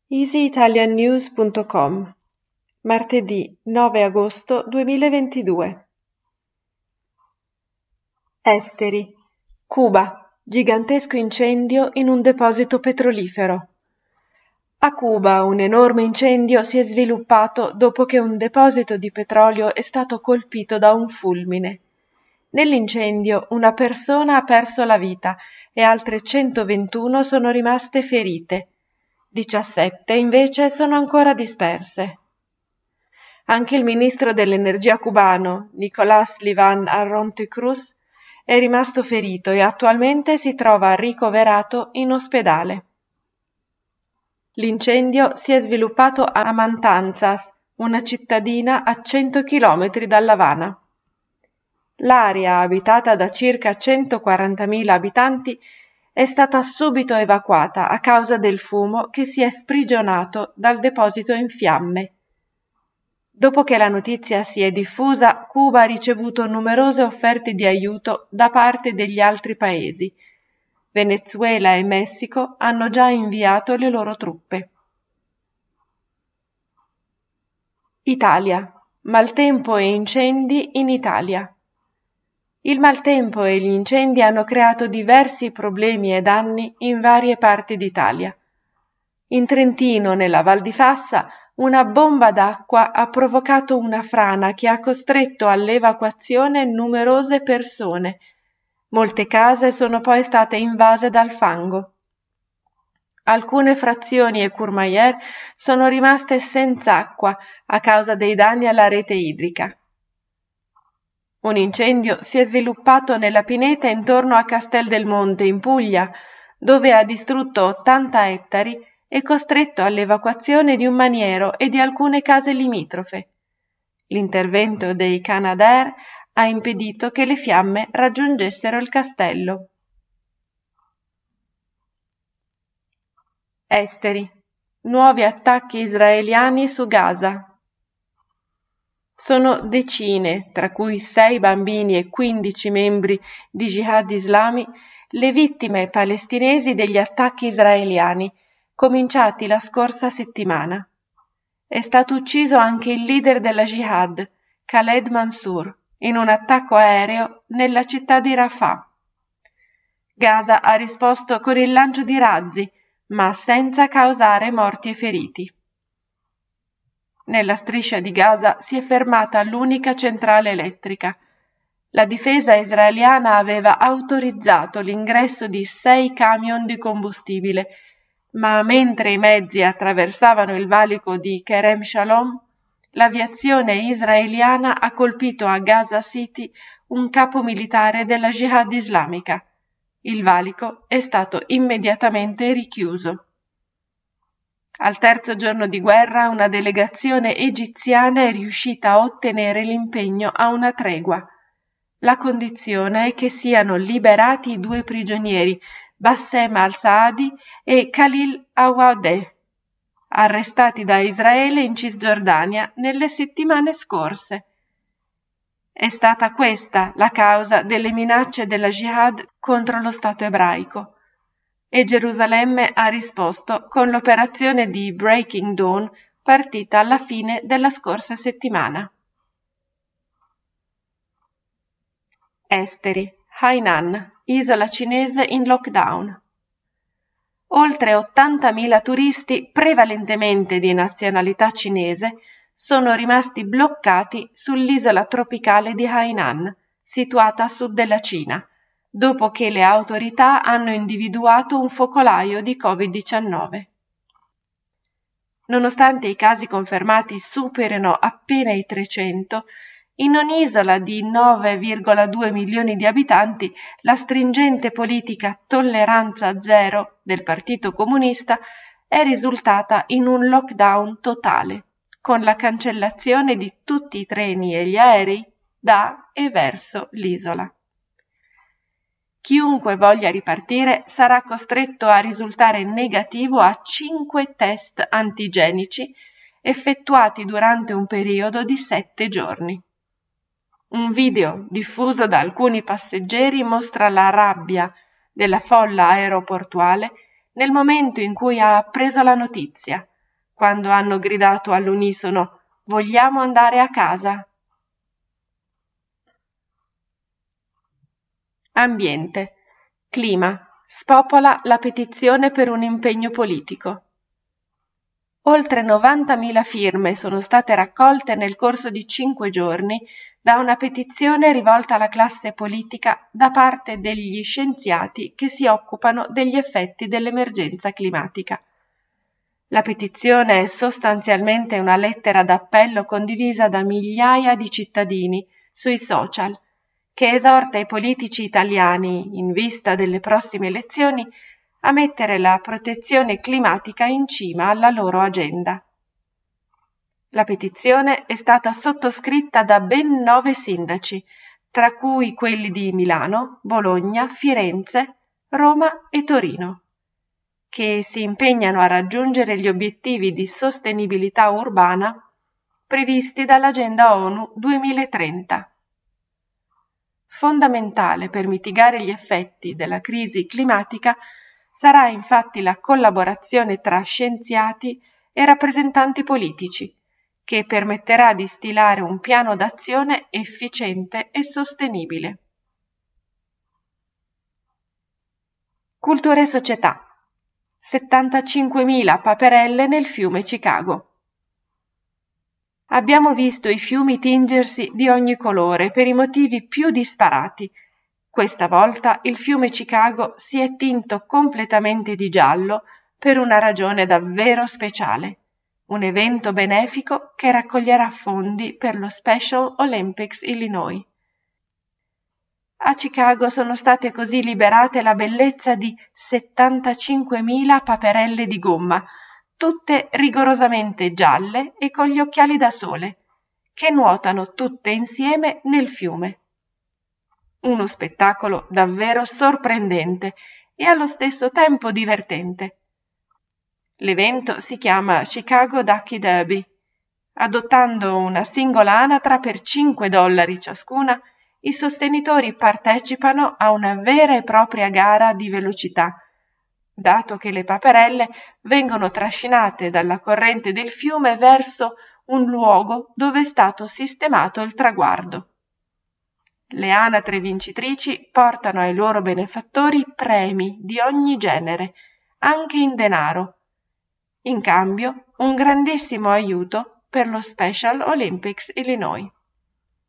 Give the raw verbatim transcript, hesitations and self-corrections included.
easy italian news punto com, martedì nove agosto duemilaventidue. Esteri. Cuba. Gigantesco incendio in un deposito petrolifero. A Cuba un enorme incendio si è sviluppato dopo che un deposito di petrolio è stato colpito da un fulmine. Nell'incendio una persona ha perso la vita e altre centoventuno sono rimaste ferite. diciassette invece sono ancora disperse. Anche il ministro dell'energia cubano, Nicolás Liván Arronte Cruz, è rimasto ferito e attualmente si trova ricoverato in ospedale. L'incendio si è sviluppato a Matanzas, una cittadina a cento chilometri dall'Havana. L'area, abitata da circa centoquarantamila abitanti, è stata subito evacuata a causa del fumo che si è sprigionato dal deposito in fiamme. Dopo che la notizia si è diffusa, Cuba ha ricevuto numerose offerte di aiuto da parte degli altri paesi. Venezuela e Messico hanno già inviato le loro truppe. Italia. Maltempo e incendi in Italia. Il maltempo e gli incendi hanno creato diversi problemi e danni in varie parti d'Italia. In Trentino, nella Val di Fassa, una bomba d'acqua ha provocato una frana che ha costretto all'evacuazione numerose persone. Molte case sono poi state invase dal fango. Alcune frazioni e Courmayeur sono rimaste senza acqua a causa dei danni alla rete idrica. Un incendio si è sviluppato nella pineta intorno a Castel del Monte, in Puglia, dove ha distrutto ottanta ettari e costretto all'evacuazione di un maniero e di alcune case limitrofe. L'intervento dei Canadair ha impedito che le fiamme raggiungessero il castello. Esteri. Nuovi attacchi israeliani su Gaza. Sono decine, tra cui sei bambini e quindici membri di Jihad Islami, le vittime palestinesi degli attacchi israeliani, cominciati la scorsa settimana. È stato ucciso anche il leader della Jihad, Khaled Mansour, in un attacco aereo nella città di Rafah. Gaza ha risposto con il lancio di razzi, ma senza causare morti e feriti. Nella striscia di Gaza si è fermata l'unica centrale elettrica. La difesa israeliana aveva autorizzato l'ingresso di sei camion di combustibile, ma mentre i mezzi attraversavano il valico di Kerem Shalom, l'aviazione israeliana ha colpito a Gaza City un capo militare della Jihad islamica. Il valico è stato immediatamente richiuso. Al terzo giorno di guerra una delegazione egiziana è riuscita a ottenere l'impegno a una tregua. La condizione è che siano liberati i due prigionieri, Bassem al-Saadi e Khalil Awadeh, arrestati da Israele in Cisgiordania nelle settimane scorse. È stata questa la causa delle minacce della Jihad contro lo Stato ebraico. E Gerusalemme ha risposto con l'operazione di Breaking Dawn partita alla fine della scorsa settimana. Esteri. Hainan, isola cinese in lockdown. Oltre ottantamila turisti, prevalentemente di nazionalità cinese, sono rimasti bloccati sull'isola tropicale di Hainan, situata a sud della Cina, dopo che le autorità hanno individuato un focolaio di covid diciannove. Nonostante i casi confermati superino appena i trecento, in un'isola di nove virgola due milioni di abitanti, la stringente politica tolleranza zero del Partito Comunista è risultata in un lockdown totale, con la cancellazione di tutti i treni e gli aerei da e verso l'isola. Chiunque voglia ripartire sarà costretto a risultare negativo a cinque test antigenici effettuati durante un periodo di sette giorni. Un video diffuso da alcuni passeggeri mostra la rabbia della folla aeroportuale nel momento in cui ha appreso la notizia, quando hanno gridato all'unisono «Vogliamo andare a casa». Ambiente. Clima. Spopola la petizione per un impegno politico. Oltre novantamila firme sono state raccolte nel corso di cinque giorni da una petizione rivolta alla classe politica da parte degli scienziati che si occupano degli effetti dell'emergenza climatica. La petizione è sostanzialmente una lettera d'appello condivisa da migliaia di cittadini sui social, che esorta i politici italiani, in vista delle prossime elezioni, a mettere la protezione climatica in cima alla loro agenda. La petizione è stata sottoscritta da ben nove sindaci, tra cui quelli di Milano, Bologna, Firenze, Roma e Torino, che si impegnano a raggiungere gli obiettivi di sostenibilità urbana previsti dall'Agenda ONU duemilatrenta. Fondamentale per mitigare gli effetti della crisi climatica sarà infatti la collaborazione tra scienziati e rappresentanti politici, che permetterà di stilare un piano d'azione efficiente e sostenibile. Cultura e società. settantacinquemila paperelle nel fiume Chicago. Abbiamo visto i fiumi tingersi di ogni colore per i motivi più disparati. Questa volta il fiume Chicago si è tinto completamente di giallo per una ragione davvero speciale, un evento benefico che raccoglierà fondi per lo Special Olympics Illinois. A Chicago sono state così liberate la bellezza di settantacinquemila paperelle di gomma, tutte rigorosamente gialle e con gli occhiali da sole, che nuotano tutte insieme nel fiume. Uno spettacolo davvero sorprendente e allo stesso tempo divertente. L'evento si chiama Chicago Ducky Derby. Adottando una singola anatra per cinque dollari ciascuna, i sostenitori partecipano a una vera e propria gara di velocità, dato che le paperelle vengono trascinate dalla corrente del fiume verso un luogo dove è stato sistemato il traguardo. Le anatre vincitrici portano ai loro benefattori premi di ogni genere, anche in denaro. In cambio, un grandissimo aiuto per lo Special Olympics Illinois.